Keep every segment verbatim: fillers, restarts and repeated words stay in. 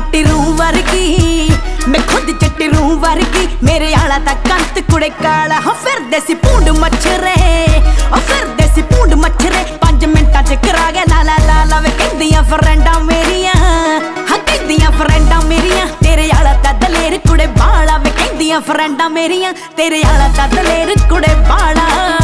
चिट्टी रूह वर्गी, मैं खुद चिट्टी रूह वर्गी। मेरे आला दा कंत कुड़े काला हो फिरदे सी पूंड मच्छरे, ओ फिरदे सी पूंड मच्छरे। पंज मिंटां च करा गया लाला लाला वे कहंदियां फ्रेंडां मेरियां, हां कहंदियां फ्रेंडां मेरियां। तेरे आला दा दलेर कुड़े बाला वे कहंदियां फ्रेंडां मेरियां। तेरे आला दा दलेर कुड़े बाला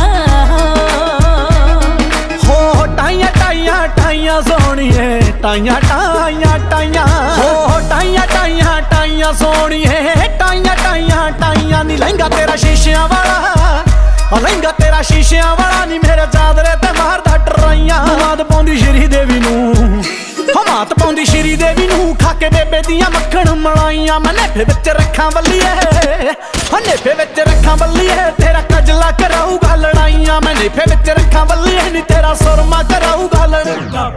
हो टाइयां टाइयां टाइयां सोहणिए, टाइयां टाइयां टाइयां हो टाइयां टाइयां टाइयां सोहणिए, टाइयां टाइयां टाइयां। नी लहंगा तेरा शीशियां वाला, लहंगा तेरा शीशियां वाला। नी मेरे चादरे ते मारदा टराइयां। मात पाउंदी श्री देवी नूं, मात पाउंदी श्री देवी नूं। खाके बेबे दियां मक्खण मलाइयां। मैं नेफे विच रखां बल्लीए, नेफे विच रखां बल्लीए। तेरा कजला कराऊगा लड़ाइयां। मैं नेफे विच रखां बल्लीए, नी तेरा सुरमा कराऊगा लड़ाइयां।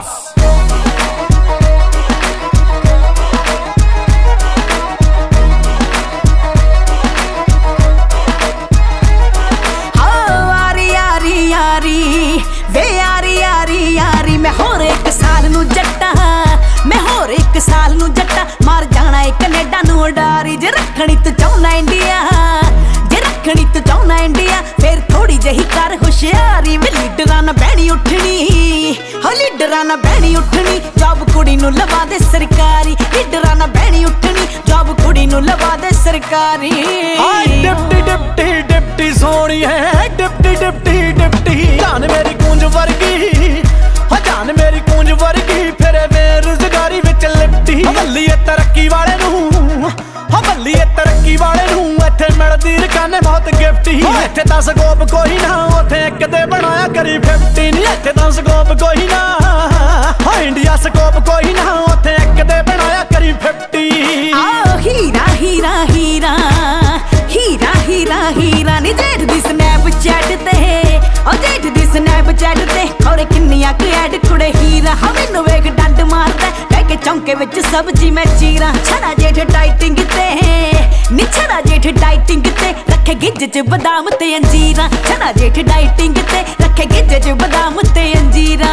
वे यारी यारी यारी मैं होर एक साल नू जट्टा, मैं होर एक साल नू जट्टा। मार जाना है कनेडा नू उडारी। जे रखनी तू चाहना इंडिया, जे रखनी तू चाहना इंडिया। फिर थोड़ी जही कर होशियारी। वे लीडरां ना बहनी उठनी, हो लीडरां ना बहनी उठनी। जॉब कुड़ी नू लवा दे सरकारी, लीडरां ना बहनी उठनी। जॉब कुड़ी नू लवा दे सरकारी। डिप्टी डिप्टी डिप्टी सोहणी है, डिप्टी डिप्टी डिप्टी। जान मेरी कूंज वर्गी, जान मेरी कूंज वर्गी। फिर बेरोजगारी विच लिपटी। बल्लीए तरक्की वाले नूं, बल्लीए तरक्की वाले नूं। इत्थे मिलदी रकाने बहुत गिफ्टी। इत्थे तां स्कोप कोई ना, उत्थे इक दे बनाया करी फिफ्टी। नी इत्थे तां स्कोप कोई ना, इंडिया स्कोप कोई ना। उत्थे इक दे बनाया करी फिफ्टी। आओ हीरा हीरा हीरा, हीरा हीरा हीरा। नी जेठ दी स्नैपचैट ते, ओ जेठ दी स्नैपचैट ते खौरे किन्नियां क ऐड कुड़े हीरा। हाँ मैनू वेख डंड मारदा के चौंके विच सब्जी मैं चीरा। छड़ा जेठ डाइटिंग ते, नी छड़ा जेठ डाइटिंग ते रखे गिज्ज च बदाम ते अंजीरा। छड़ा जेठ डाइटिंग ते रखे गिज्ज च बदाम ते अंजीरा।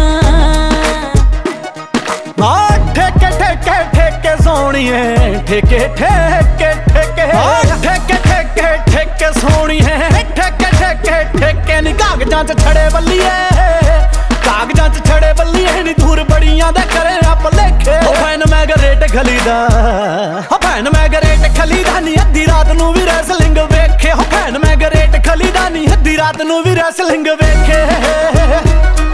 ठेके ठेके ठेके सोहणिए, ठेके ठेके ठेके ठेके ठेके ठेके सोहणिए, ठेके ठेके ठेके। नी कागजां च छड़े बल्लीए, कागजां च छड़े बल्लीए। नी दूर बड़ियां दे करे आप लेखे। ओ फैन मैगरेट खलीदा, ओ फैन मैगरेट खलीदा। नी अद्धी रात नू भी रैसलिंग वेखे। ओ फैन मैगरेट खलीदा। नी अद्धी रात नू भी रैसलिंग वेखे।